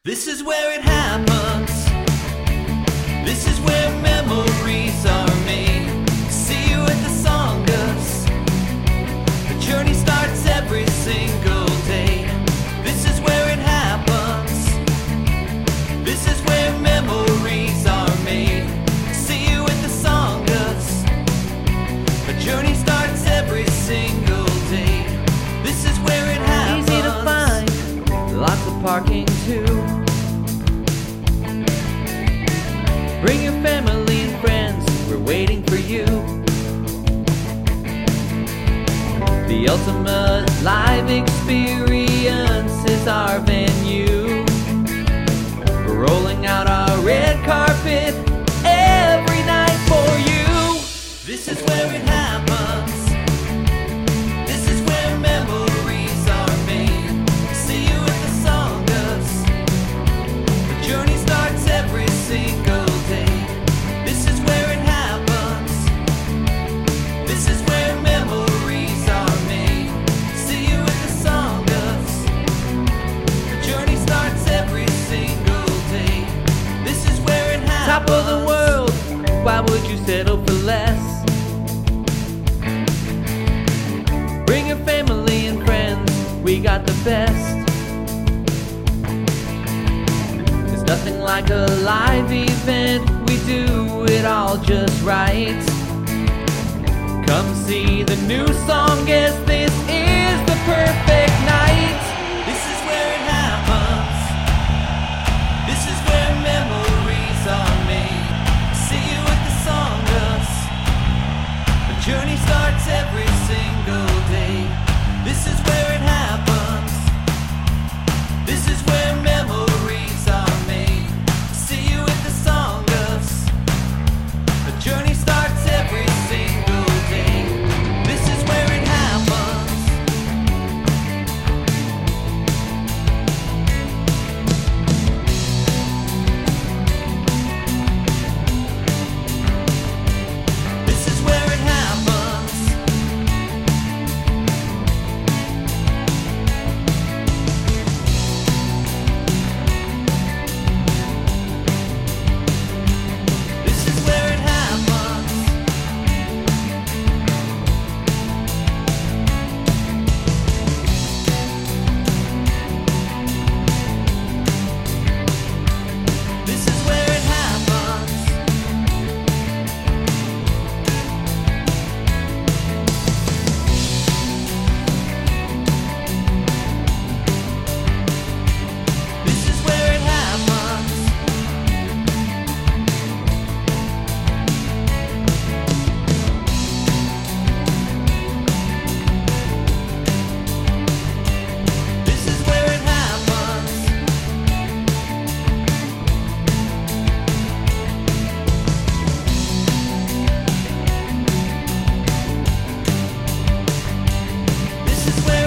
This is where it happens. This is where memories are made. See you at the Songus. The journey starts every single day. This is where it happens. This is where memories are made. See you at the Songus. The journey starts every single day. This is where it happens. Easy to find, lots of parking too. Bring your family and friends, we're waiting for you. The ultimate live experience is our venue. We're rolling out our red carpet every night for you. This is where it happens. This is where memories are made. See you at the Songus. The journey starts every single day. This is where it happens. This is where memories are made. See you at the Songus. The journey starts every single day. This is where it happens. Top of the world, why would you settle for less? Bring your family and friends, we got the best. There's nothing like a live event, we do it all just right. Come see the new song, guess this is the perfect night. This is where it happens. This is where memories are made. See you at the Songus. The journey starts every single day. This is where it happens. This is where memories are made. See you at the Songus. The journey starts every single day. This is where it happens. This is where it happens. This is where it happens. This is where it happens. This is where it happens. This is where it happens. This is where